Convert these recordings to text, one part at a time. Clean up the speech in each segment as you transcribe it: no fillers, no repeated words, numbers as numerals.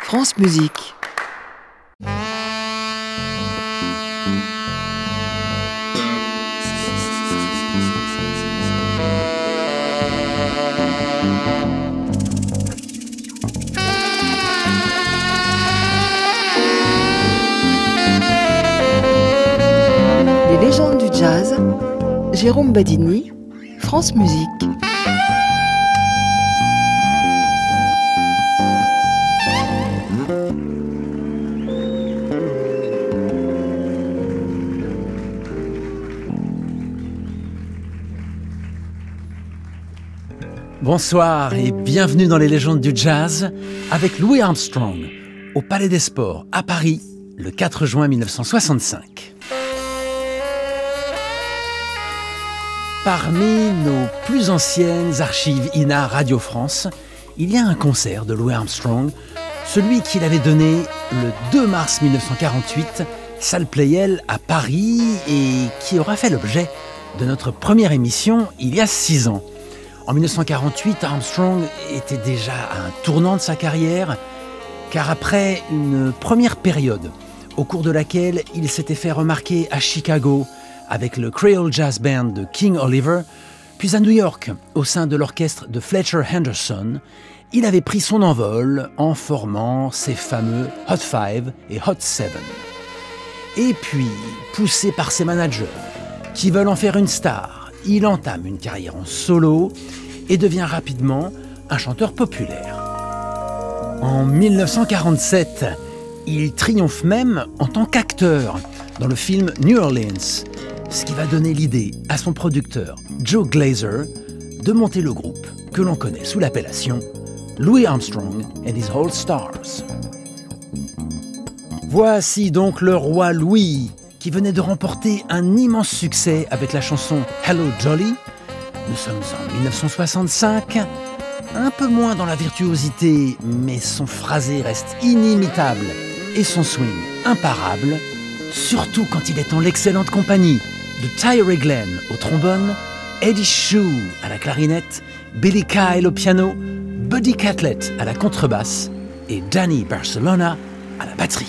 France Musique. Les légendes du jazz, Jérôme Badini, France Musique. Bonsoir et bienvenue dans les légendes du jazz avec Louis Armstrong au Palais des Sports à Paris le 4 juin 1965. Parmi nos plus anciennes archives INA Radio France, il y a un concert de Louis Armstrong, celui qu'il avait donné le 2 mars 1948, salle Pleyel à Paris et qui aura fait l'objet de notre première émission il y a 6 ans. En 1948, Armstrong était déjà à un tournant de sa carrière, car après une première période, au cours de laquelle il s'était fait remarquer à Chicago avec le Creole Jazz Band de King Oliver, puis à New York, au sein de l'orchestre de Fletcher Henderson, il avait pris son envol en formant ses fameux Hot 5 et Hot 7. Et puis, poussé par ses managers, qui veulent en faire une star, il entame une carrière en solo et devient rapidement un chanteur populaire. En 1947, il triomphe même en tant qu'acteur dans le film New Orleans, ce qui va donner l'idée à son producteur Joe Glaser de monter le groupe que l'on connaît sous l'appellation Louis Armstrong and His All Stars. Voici donc le roi Louis, qui venait de remporter un immense succès avec la chanson Hello Dolly. Nous sommes en 1965, un peu moins dans la virtuosité, mais son phrasé reste inimitable et son swing imparable, surtout quand il est en l'excellente compagnie de Tyree Glenn au trombone, Eddie Shue à la clarinette, Billy Kyle au piano, Buddy Catlett à la contrebasse et Danny Barcelona à la batterie.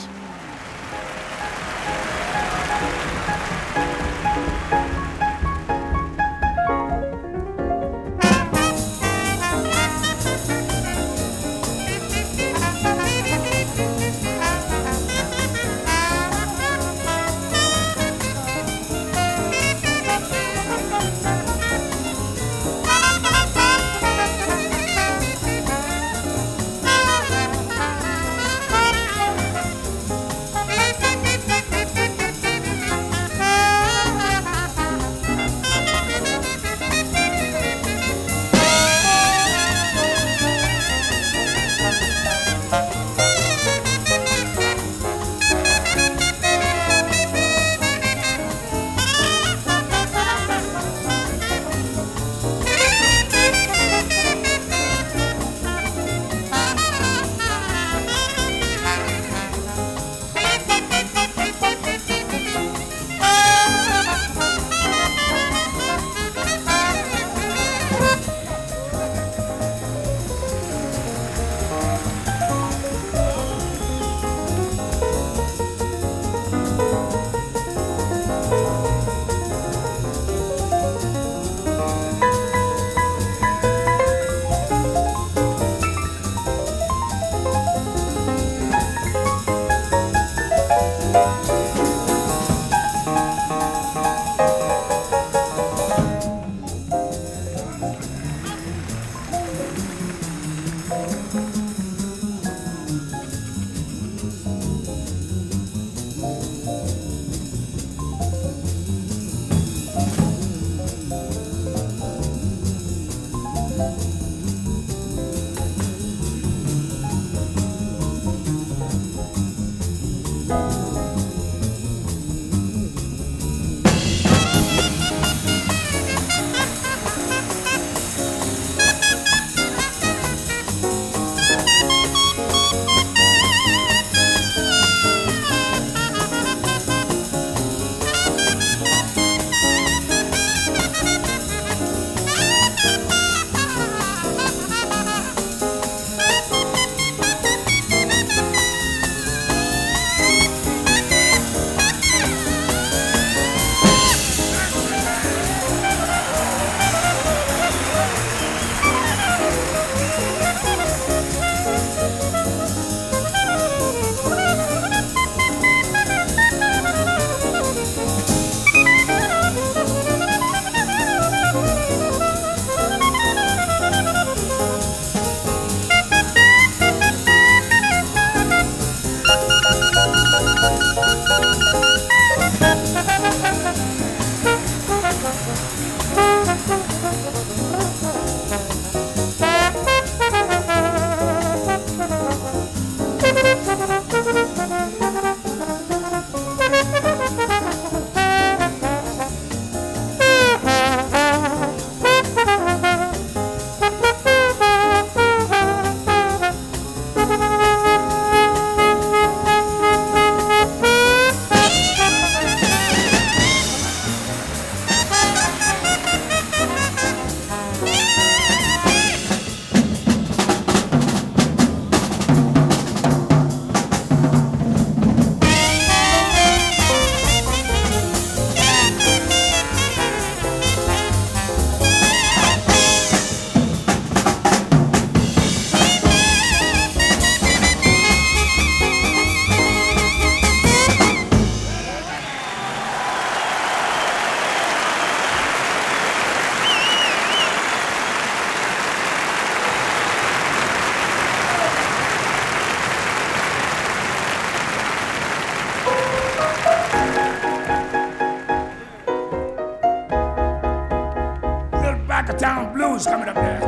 Jones coming up there.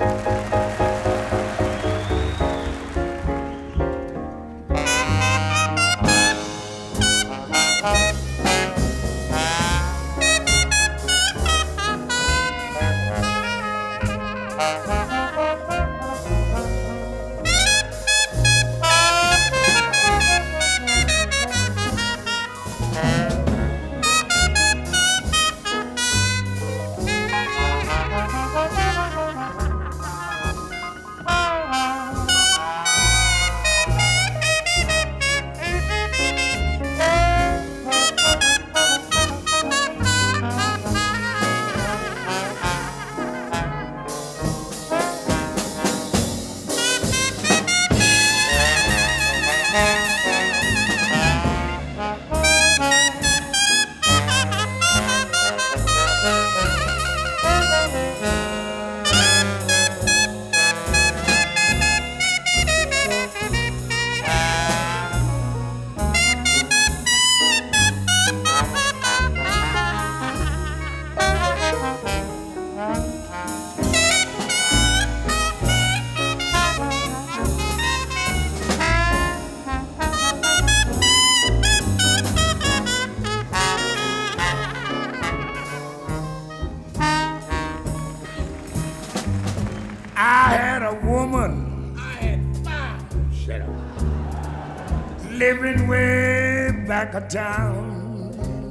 I had a woman. I had 5. Shut up. Living way back of town.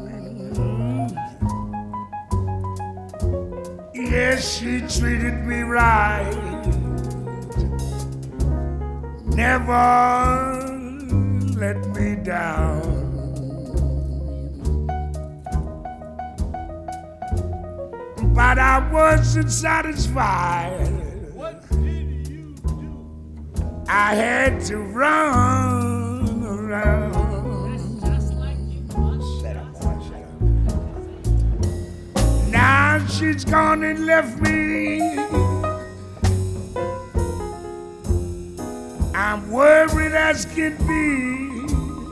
Yes, she treated me right. Never let me down. But I wasn't satisfied. I had to run around. Just like you must. Shut up, boy, shut up. Now she's gone and left me. I'm worried as can be.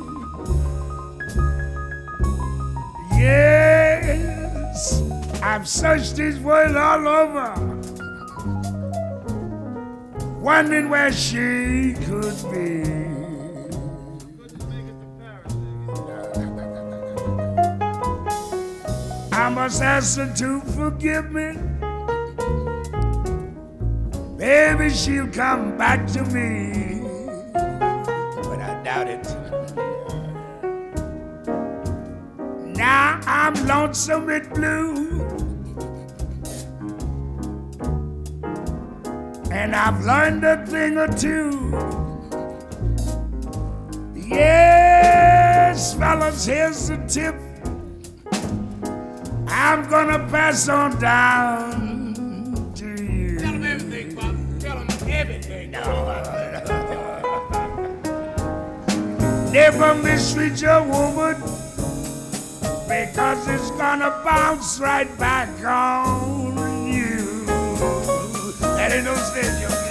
Yes, I've searched this world all over, wondering where she could be. I must ask her to forgive me. Maybe she'll come back to me, but I doubt it. Now I'm lonesome and blue, and I've learned a thing or two. Yes, fellas, here's the tip. I'm gonna pass on down to you. Tell them everything, Pop. Tell them everything. Never mistreat your woman, because it's gonna bounce right back on you. That ain't no sense, young man.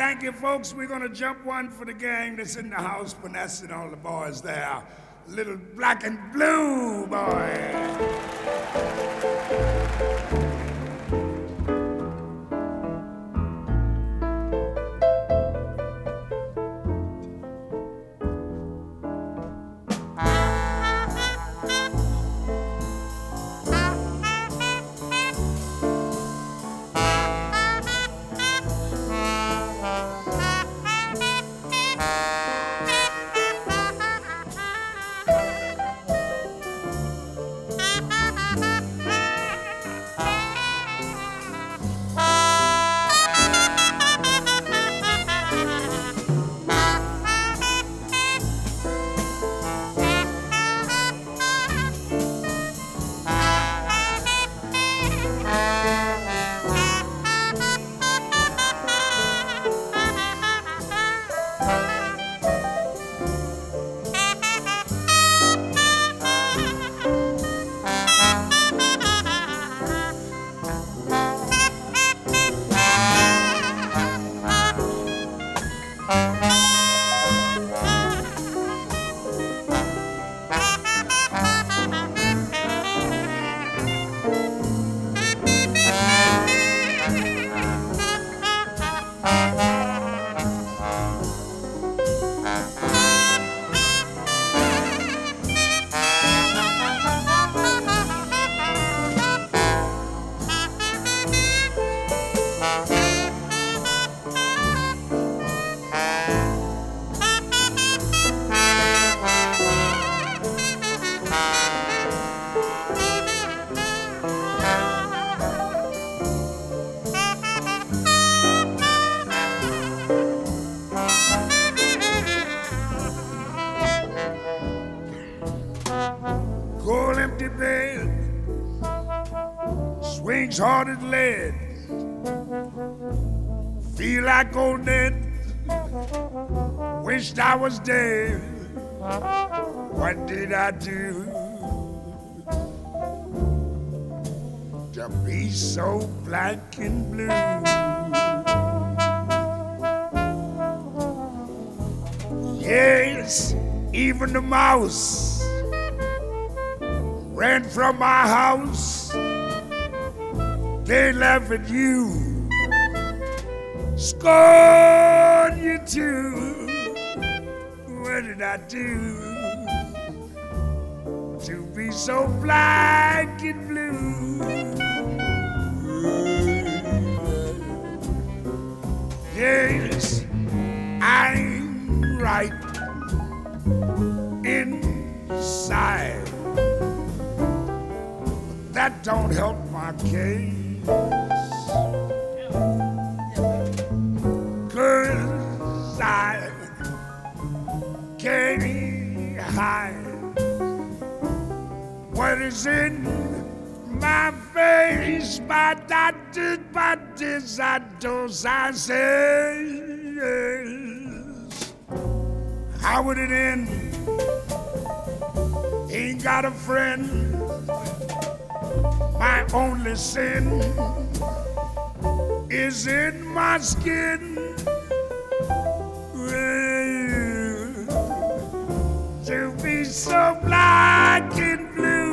Thank you, folks. We're going to jump one for the gang that's in the house, Vanessa and all the boys there. Little black and blue boy. Swings hard as lead. Feel like old Ned. Wished I was dead. What did I do to be so black and blue? Yes, even the mouse ran from my house. They laugh at you, scorn you too. What did I do to be so black and blue? Yes, I'm right inside. That don't help my case. 'Cause I can't hide what is in my face. But I did, but this I don't say. How would it end? Ain't got a friend. My only sin is in my skin. To be so black and blue.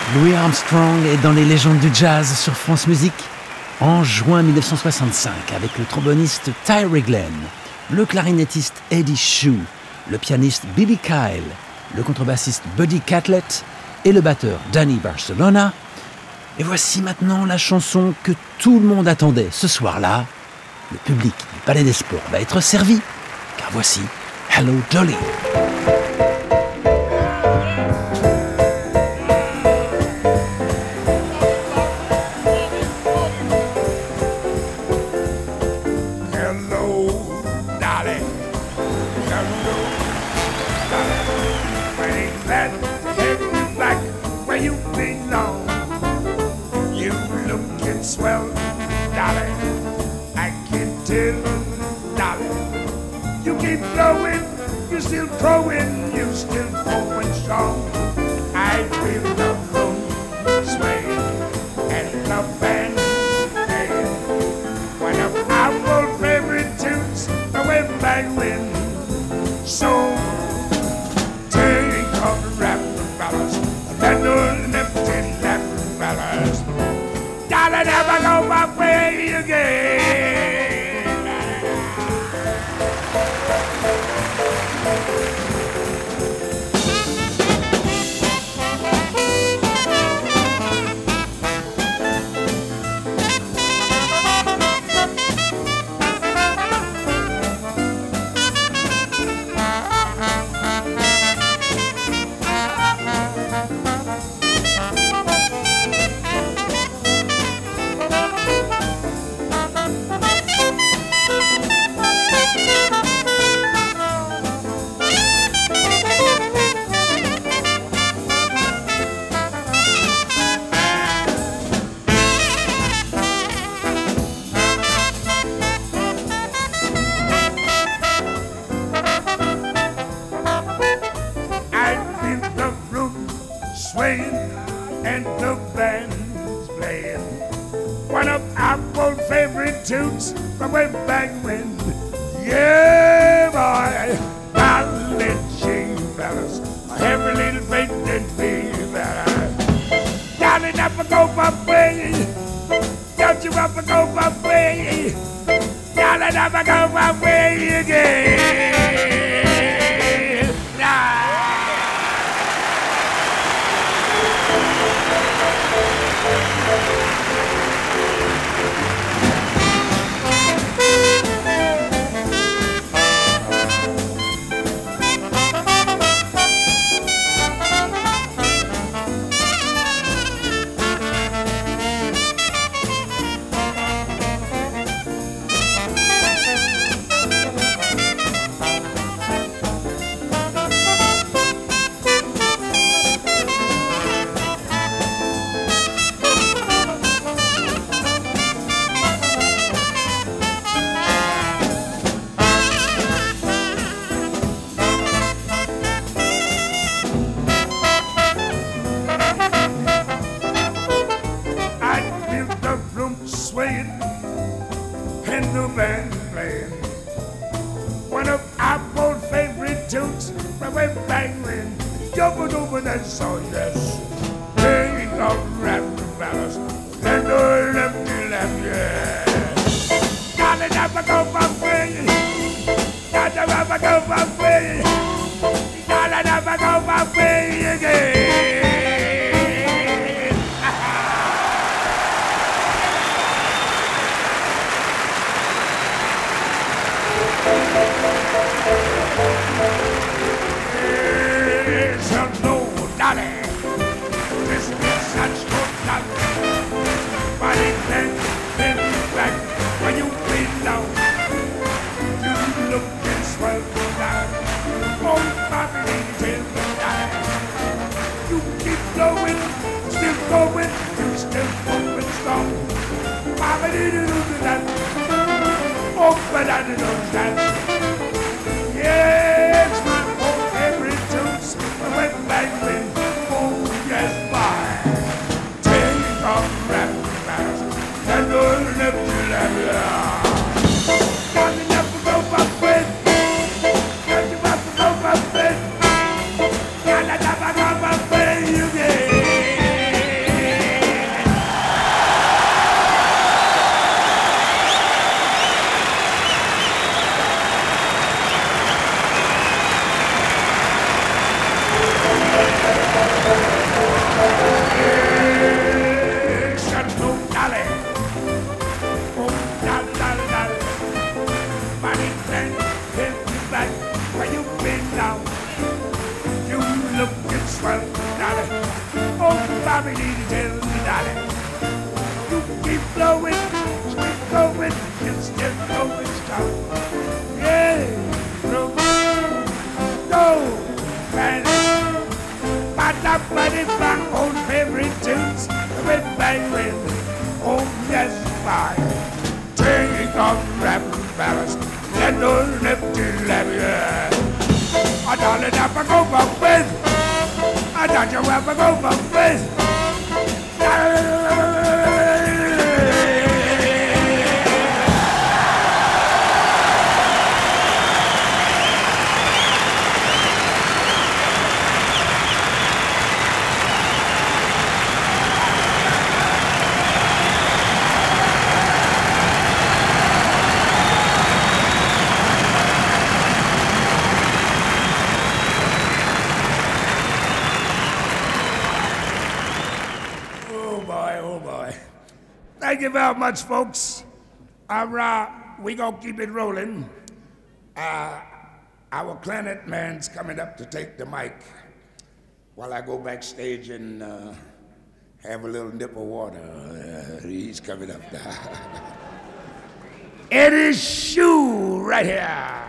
Louis Armstrong est dans les légendes du jazz sur France Musique. En juin 1965, avec le tromboniste Tyree Glenn, le clarinettiste Eddie Shue, le pianiste Billy Kyle, le contrebassiste Buddy Catlett et le batteur Danny Barcelona. Et voici maintenant la chanson que tout le monde attendait. Ce soir-là, le public du Palais des Sports va être servi, car voici Hello Dolly. Swell, darling, I can tell, darling. You keep blowing, you're still growing, you're still going strong. I feel the room sway and the band playing one of our favorite tunes way back when. So take off the rap fellas, and the empty lap fellas. I'll never go my way again. And the band's playing one of our old favorite tunes from way back when. Yeah, boy, I'll let you fellas have a little faith in me, fellas. Darling, never go my way. Don't you ever go my way. Darling, never go my way again. Nah. And the band playing one of our old favorite tunes from way back when. Jump over that song, yes. Take off rap fellas and the lefty left, yeah. Gotta never go my way. Gotta never go my way. Gotta never go my way again. It's a no dolly. This is such good dolly. But it then back when you belong. You look and swell down. Oh, Bobby, till the die. You keep going, still going, you still going strong. Bobby, did you do that? Oh, but I didn't know that. Yeah, it's my old favorite tunes. I went back when, oh yes, bye. Take off rap fast and don't let you laugh. Got enough to go my way. Got enough to go my way. Got enough to go my way again. tell me, darling, you keep blowing, keep going, you're still going strong. Yeah, go, man. But it's my own favorite tunes with bang with, oh yes, fire. Take off rap ballast, let no lefty left. I don't let up go for with. I don't you ever go for with. Thank you very much, folks. We gonna keep it rolling. Our Planet Man's coming up to take the mic while I go backstage and have a little nip of water. He's coming up now. Eddie Shue right here.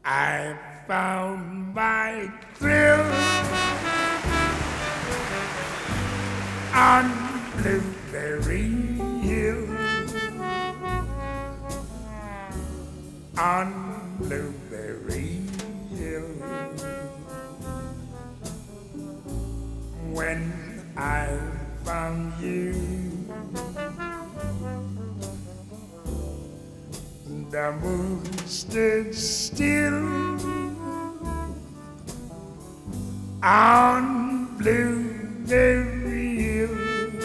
I found my thrill on Blueberry Hill, on Blueberry Hill. When I found you, the moon stood still on Blueberry Hill,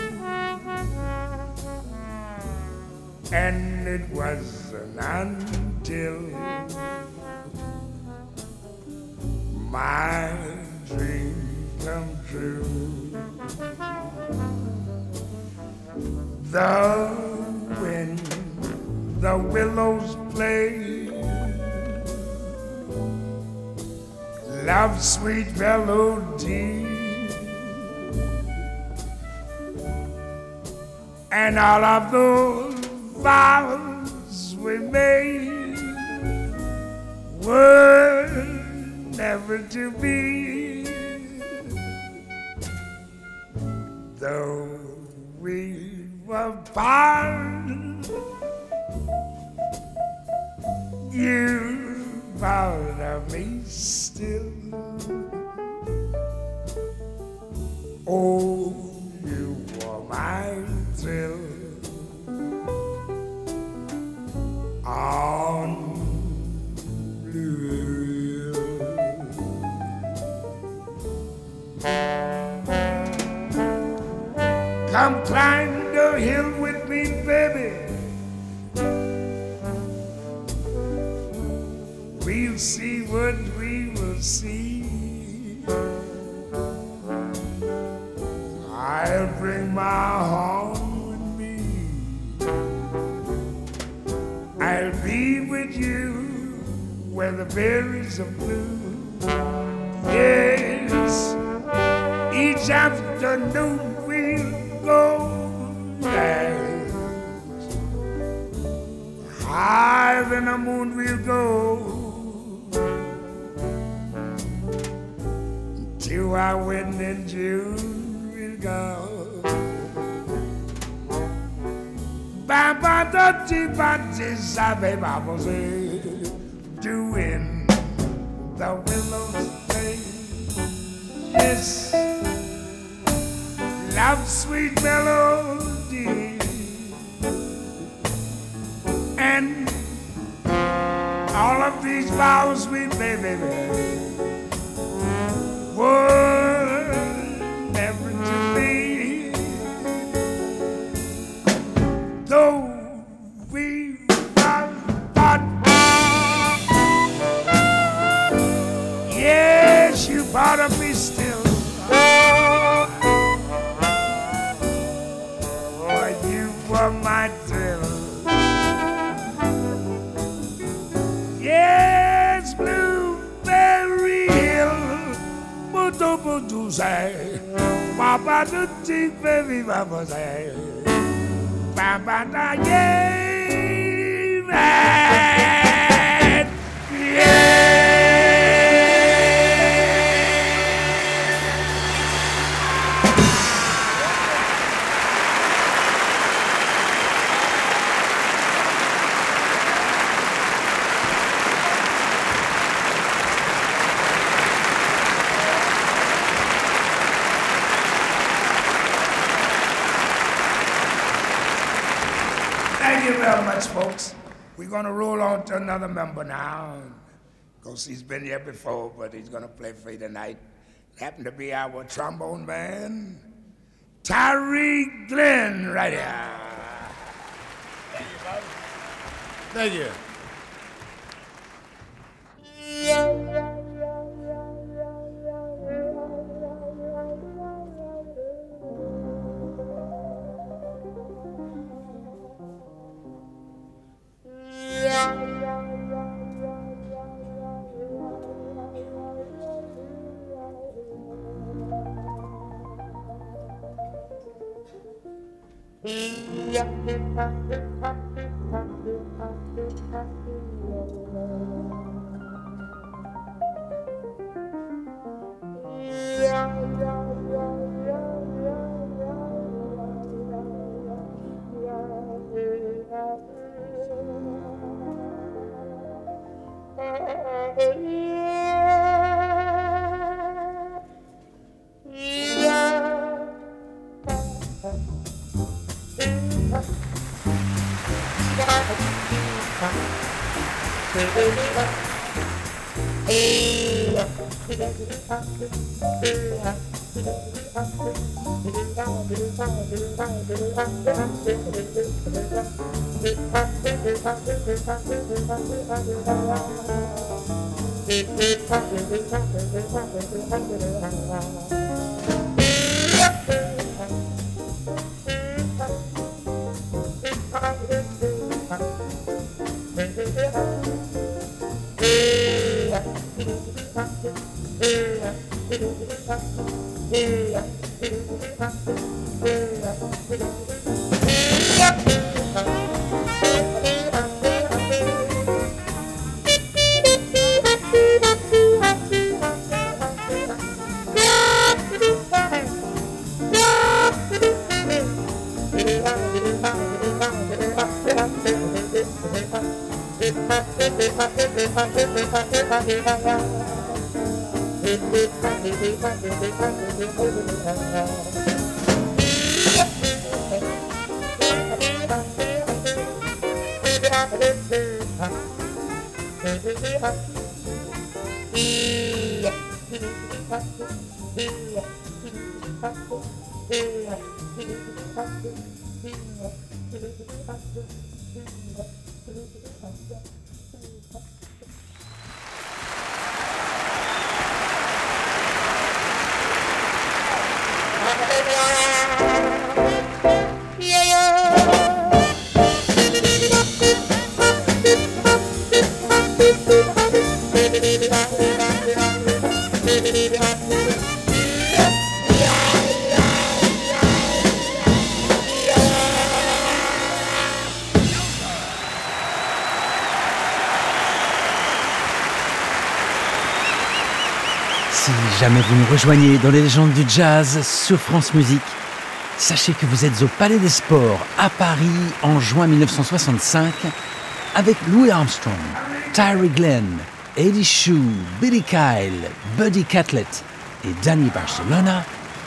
and it wasn't until my dream come true. The wind, the willows play, love's sweet melody, and all of those vows we made were never to be. Though we were apart, you thought of me still. Oh, you were my thrill on Blue Hill. Come climb the hill with me, baby. We'll see what we will see. I'll bring my horn with me. I'll be with you where the berries are blue. Yes, each afternoon we'll go there. Higher than the moon we'll go, till our wedding in June we'll go. Baba da ti ba ti sa be baba say, doing the willows play. Yes, love's sweet melody, and all of these vows we made, baby, were never to be. Though we were apart, yes, you part of me still. Oh, you were my thrill. Yes, Blueberry Hill, Budu Budu say, Papa do ti baby Papa say, Papa da yay, man, yeah. Thank you very much, folks. We're going to roll on to another member now. Of course, he's been here before, but he's going to play for you tonight. Happened to be our trombone man, Tyree Glenn, right here. Thank you, brother. Thank you. Si jamais vous nous rejoignez dans les légendes du jazz sur France Musique, sachez que vous êtes au Palais des Sports à Paris en juin 1965 avec Louis Armstrong, Tyree Glenn, Eddie Shue, Billy Kyle, Buddy Catlett et Danny Barcelona.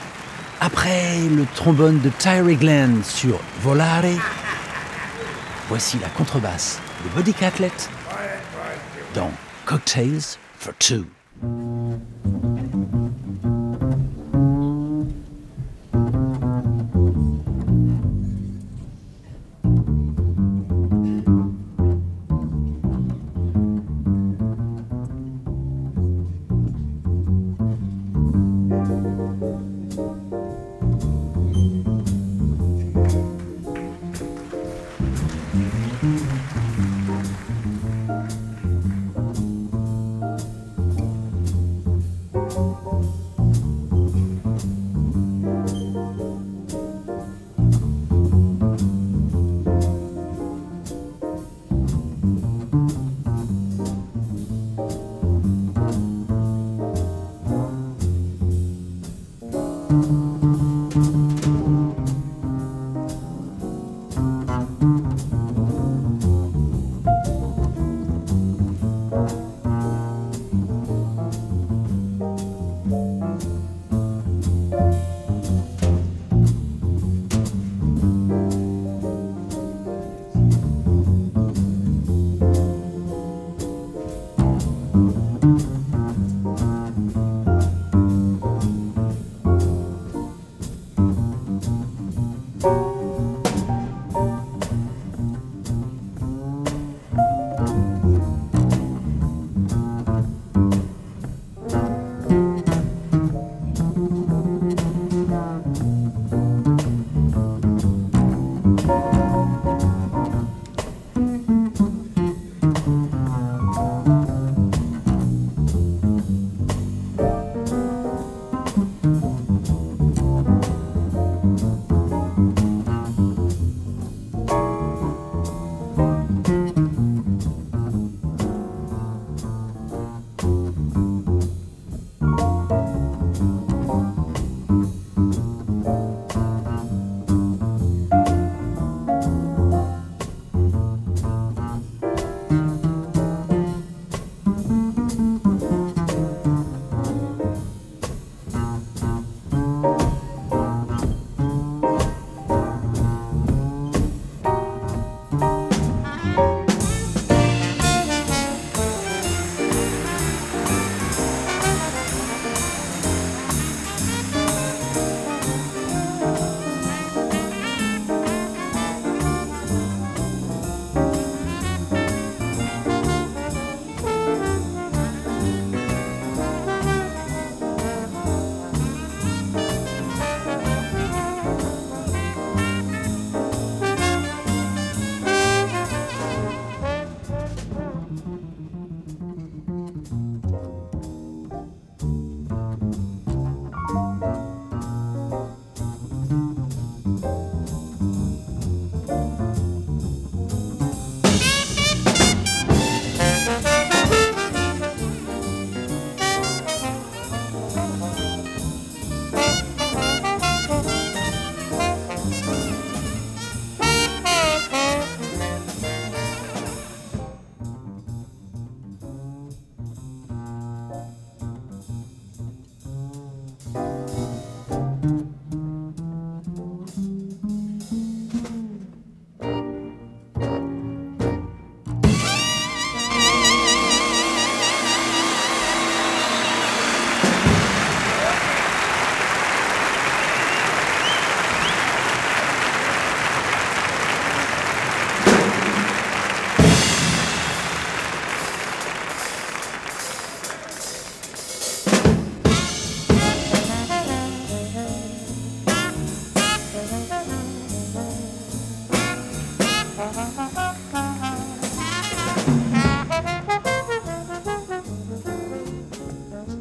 Après le trombone de Tyree Glenn sur Volare, voici la contrebasse de Buddy Catlett dans Cocktails for Two.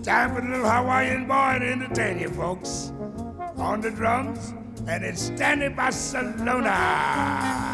Time for the little Hawaiian boy to entertain you folks. On the drums, and it's Stanley Barcelona.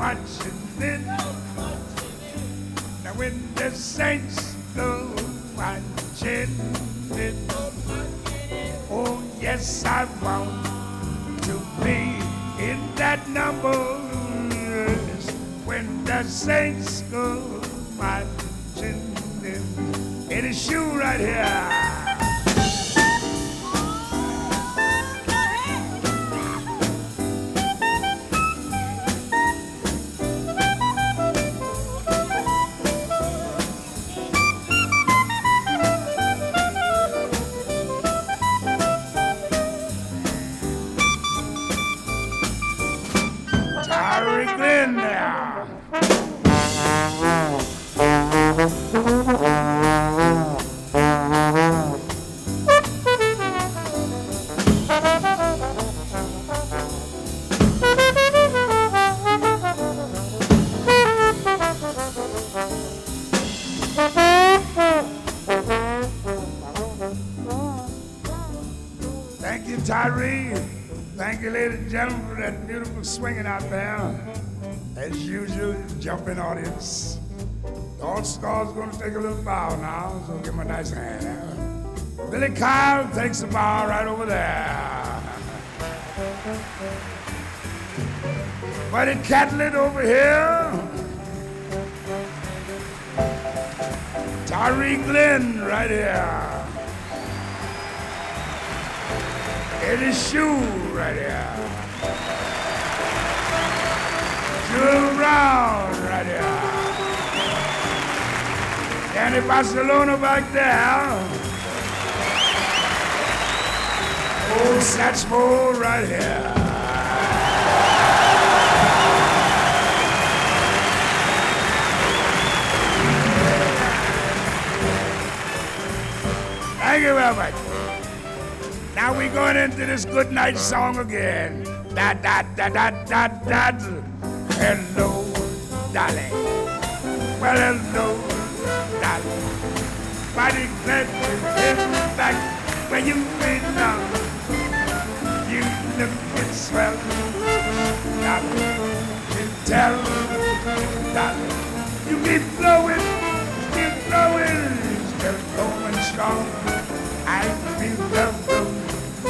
watching it. Now when the saints go watching it. Oh yes, I want to be in that number. Yes, when the saints go watching it. In his shoe right here. Tyree Glenn now. Thank you, Tyree. Thank you, ladies and gentlemen, for that beautiful swinging out there. As usual, jumping audience. The All-Star's going to take a little bow now, so give him a nice hand. Billy Kyle takes a bow right over there. Buddy Catlett over here. Tyree Glenn right here. Eddie Shoe right here. Jewel Brown right here. Danny Barcelona back there. Old Satchmo right here. Thank you very much. Now we're going into this good night song again. Da da da da da da. Hello, darling. Well, hello, darling. Mighty glad to get back where you belong. You lookin' swell, darling. You tell, darling. You keep blowing, still going strong. I feel the room.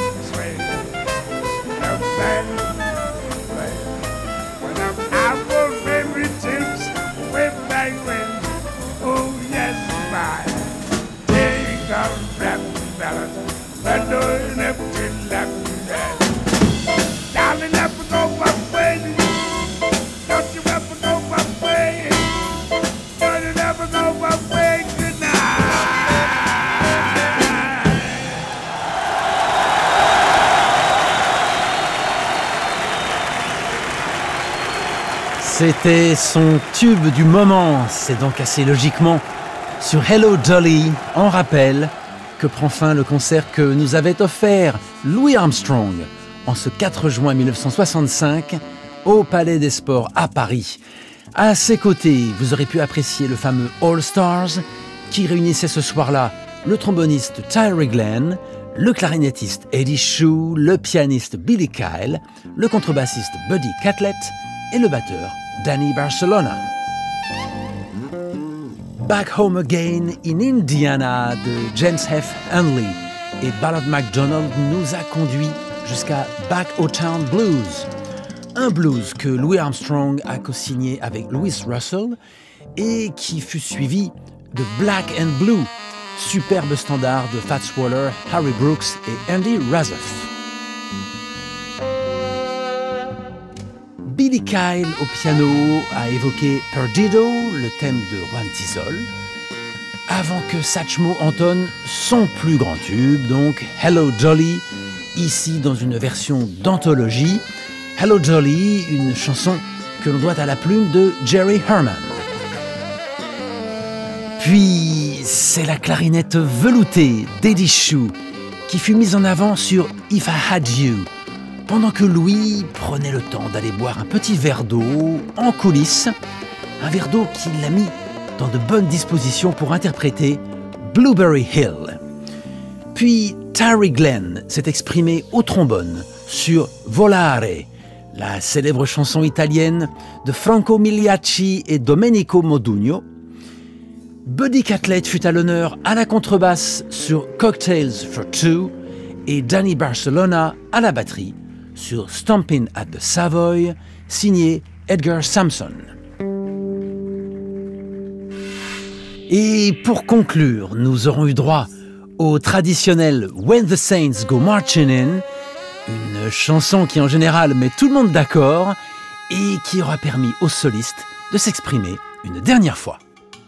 C'était son tube du moment, c'est donc assez logiquement sur Hello Dolly, en rappel, que prend fin le concert que nous avait offert Louis Armstrong en ce 4 juin 1965 au Palais des Sports à Paris. À ses côtés, vous aurez pu apprécier le fameux All Stars qui réunissait ce soir-là le tromboniste Tyree Glenn, le clarinettiste Eddie Shoe, le pianiste Billy Kyle, le contrebassiste Buddy Catlett et le batteur Danny Barcelona. Back Home Again in Indiana de James F. Henley et Ballard McDonald nous a conduit jusqu'à Back O-Town Blues, un blues que Louis Armstrong a co-signé avec Louis Russell et qui fut suivi de Black and Blue, superbe standard de Fats Waller, Harry Brooks et Andy Razaf. Billy Kyle au piano a évoqué Perdido, le thème de Juan Tisol, avant que Satchmo entonne son plus grand tube, donc Hello Dolly, ici dans une version d'anthologie. Hello Dolly, une chanson que l'on doit à la plume de Jerry Herman. Puis c'est la clarinette veloutée d'Eddie Shoe qui fut mise en avant sur If I Had You, pendant que Louis prenait le temps d'aller boire un petit verre d'eau en coulisses, un verre d'eau qui l'a mis dans de bonnes dispositions pour interpréter Blueberry Hill. Puis Tyree Glenn s'est exprimé au trombone sur Volare, la célèbre chanson italienne de Franco Migliacci et Domenico Modugno. Buddy Catlett fut à l'honneur à la contrebasse sur Cocktails for Two et Danny Barcelona à la batterie sur Stompin' at the Savoy, signé Edgar Sampson. Et pour conclure, nous aurons eu droit au traditionnel When the Saints Go Marching In, une chanson qui en général met tout le monde d'accord et qui aura permis aux solistes de s'exprimer une dernière fois.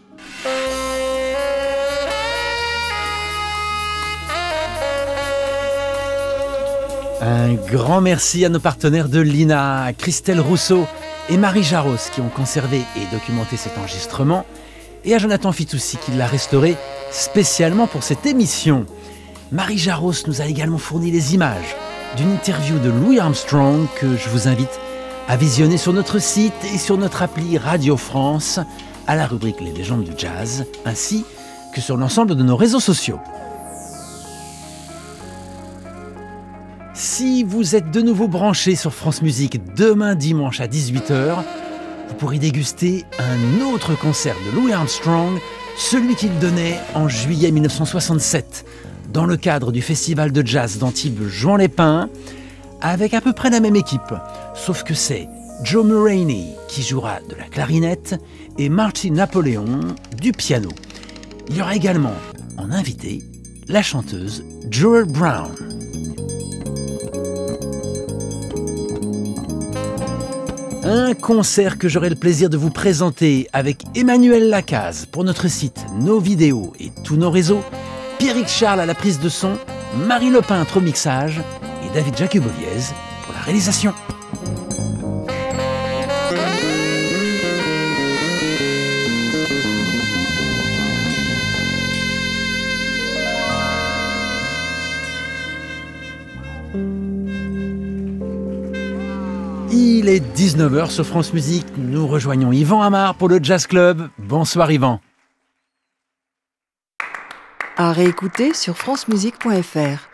Un grand merci à nos partenaires de l'INA, Christelle Rousseau et Marie Jaros qui ont conservé et documenté cet enregistrement, et à Jonathan Fitoussi qui l'a restauré spécialement pour cette émission. Marie Jaros nous a également fourni les images d'une interview de Louis Armstrong que je vous invite à visionner sur notre site et sur notre appli Radio France à la rubrique Les légendes du jazz, ainsi que sur l'ensemble de nos réseaux sociaux. Si vous êtes de nouveau branchés sur France Musique demain dimanche à 18h, vous pourrez déguster un autre concert de Louis Armstrong, celui qu'il donnait en juillet 1967, dans le cadre du festival de jazz d'Antibes Juan-les-Pins, avec à peu près la même équipe, sauf que c'est Joe Muraney qui jouera de la clarinette et Marty Napoleon du piano. Il y aura également en invité la chanteuse Joelle Brown. Un concert que j'aurai le plaisir de vous présenter avec Emmanuel Lacaze pour notre site, nos vidéos et tous nos réseaux, Pierrick Charles à la prise de son, Marie Lepeintre au mixage et David Jacuboviez pour la réalisation. Il est 19h sur France Musique, nous rejoignons Yvan Amar pour le Jazz Club. Bonsoir Yvan. À réécouter sur francemusique.fr.